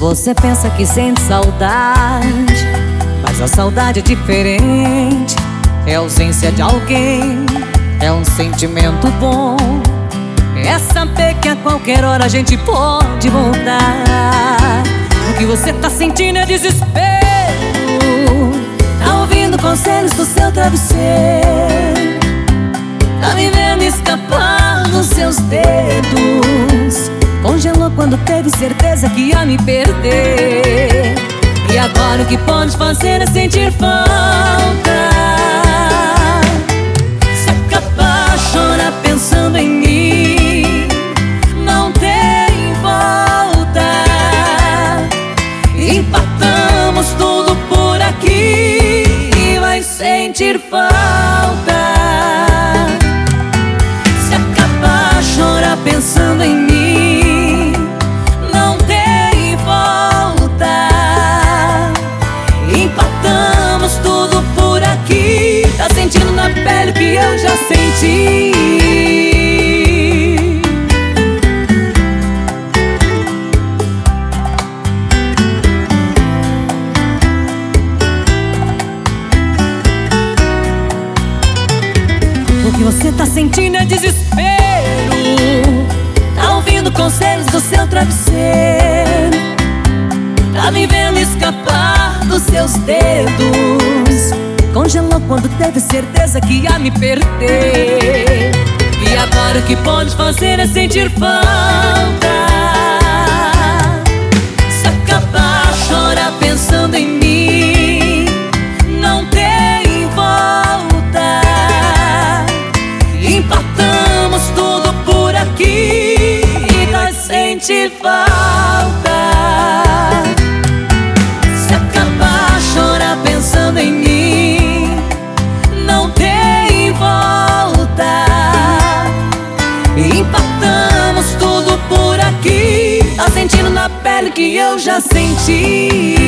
Você pensa que sente saudade, mas a saudade é diferente. É ausência de alguém, é um sentimento bom. É saber que a qualquer hora a gente pode voltar. O que você tá sentindo é desespero. Tá ouvindo conselhos do seu travesseiro. Tá me vendo escapar dos seus dedos. Congelou quando teve certeza que ia me perder. E agora o que pode fazer é sentir falta. Se acabar, chorar pensando em mim, não tem volta. Empatamos tudo por aqui e vai sentir falta. Se acabar, chorar pensando em mim, não tem volta. Empatamos tudo por aqui. Tá sentindo na pele o que eu já senti. O que você tá sentindo é desespero. Tá ouvindo conselhos do seu travesseiro. Tá me vendo escapar dos seus dedos. Congelou quando teve certeza que ia me perder. E agora o que pode fazer é sentir falta. Se acabar, chorar pensando em mim, não tem volta. Empatamos tudo por aqui e vai sentir falta. Se acabar, chorar pensando em mim, não tem volta. Empatamos tudo por aqui. Tá sentindo na pele que eu já senti.